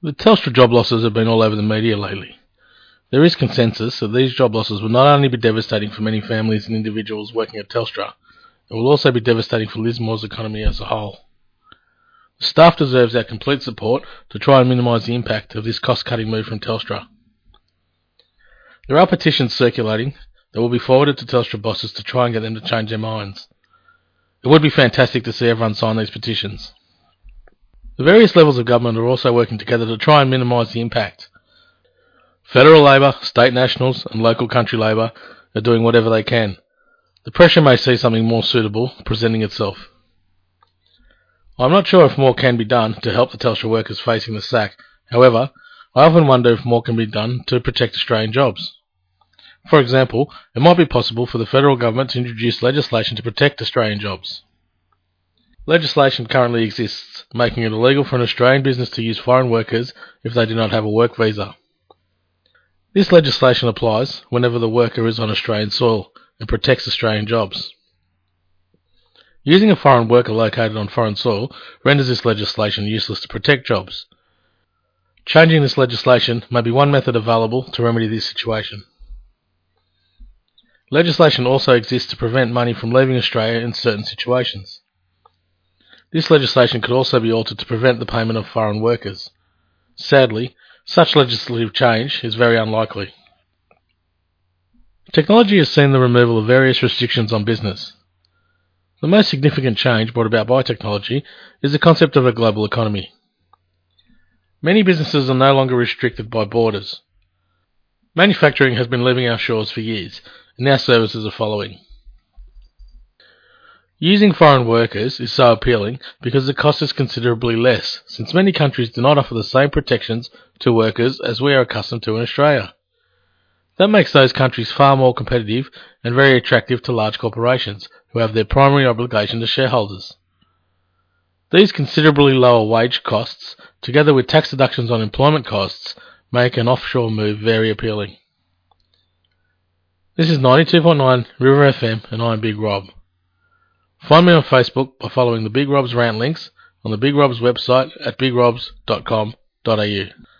The Telstra job losses have been all over the media lately. There is consensus that these job losses will not only be devastating for many families and individuals working at Telstra, it will also be devastating for Lismore's economy as a whole. The staff deserves our complete support to try and minimise the impact of this cost-cutting move from Telstra. There are petitions circulating that will be forwarded to Telstra bosses to try and get them to change their minds. It would be fantastic to see everyone sign these petitions. The various levels of government are also working together to try and minimise the impact. Federal Labor, State Nationals and local country Labor are doing whatever they can. The pressure may see something more suitable presenting itself. I'm not sure if more can be done to help the Telstra workers facing the sack. However, I often wonder if more can be done to protect Australian jobs. For example, it might be possible for the federal government to introduce legislation to protect Australian jobs. Legislation currently exists, making it illegal for an Australian business to use foreign workers if they do not have a work visa. This legislation applies whenever the worker is on Australian soil and protects Australian jobs. Using a foreign worker located on foreign soil renders this legislation useless to protect jobs. Changing this legislation may be one method available to remedy this situation. Legislation also exists to prevent money from leaving Australia in certain situations. This legislation could also be altered to prevent the payment of foreign workers. Sadly, such legislative change is very unlikely. Technology has seen the removal of various restrictions on business. The most significant change brought about by technology is the concept of a global economy. Many businesses are no longer restricted by borders. Manufacturing has been leaving our shores for years, and now services are following. Using foreign workers is so appealing because the cost is considerably less, since many countries do not offer the same protections to workers as we are accustomed to in Australia. That makes those countries far more competitive and very attractive to large corporations, who have their primary obligation to shareholders. These considerably lower wage costs, together with tax deductions on employment costs, make an offshore move very appealing. This is 92.9 River FM and I'm Big Rob. Find me on Facebook by following the Big Rob's rant links on the Big Rob's website at bigrobs.com.au.